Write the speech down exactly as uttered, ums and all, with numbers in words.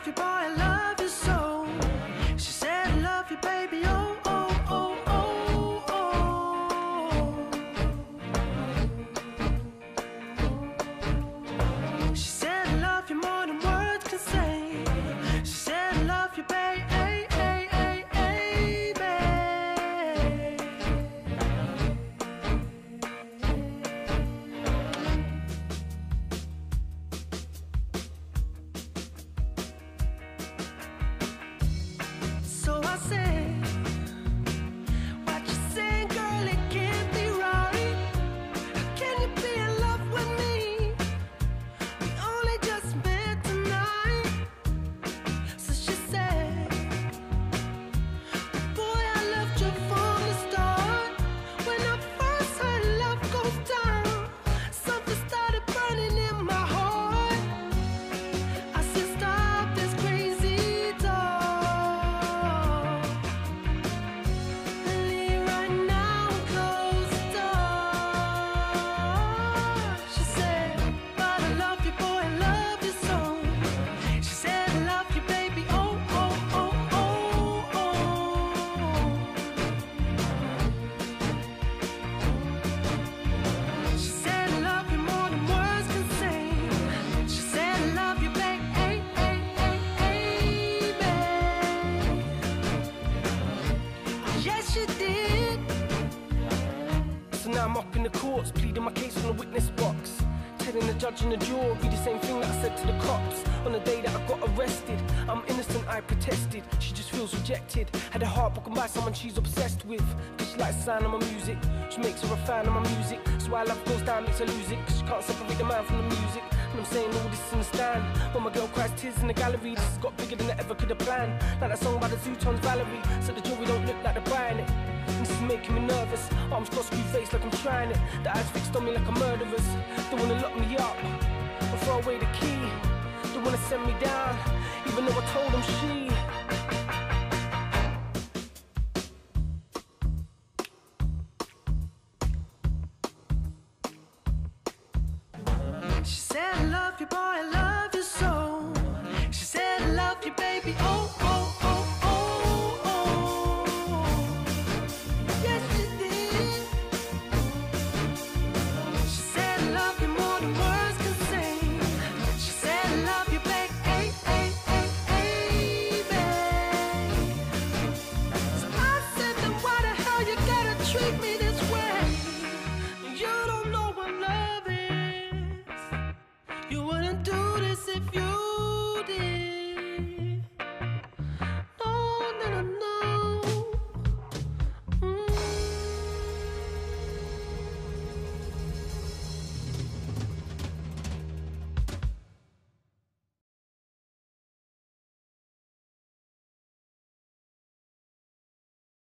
you, boy, I love you so. She said, I love you, baby, oh, oh, oh, oh, oh. She said, I love you more than words can say. She said, I love you, baby. So I said, what you saying, girl, it can't be right. How can you be in love with me? We only just met tonight. So she said, boy, I loved you from the start. When I first heard love goes down, something started burning in my heart. I said, stop this crazy talk. So now I'm up in the courts, pleading my case from the witness box, telling the judge and the jury the same thing that I said to the cops on the day that I got arrested. I'm innocent, I protested. She just feels rejected. Had her heart broken by someone she's obsessed with, cause she likes the sound of my music. She makes her a fan of my music. So why love goes down makes her lose it, cause she can't separate the man from the music. And I'm saying all this in the stand, when my girl cries tears in the gallery. This has got bigger than I ever could have planned. Like that song by the Zootons, Valerie. So the jury don't look like they're buying it. This is making me nervous. Arms crossed, screw face like I'm trying it. The eyes fixed on me like a murderer's. They wanna lock me up and throw away the key. They wanna send me down, even though I told them she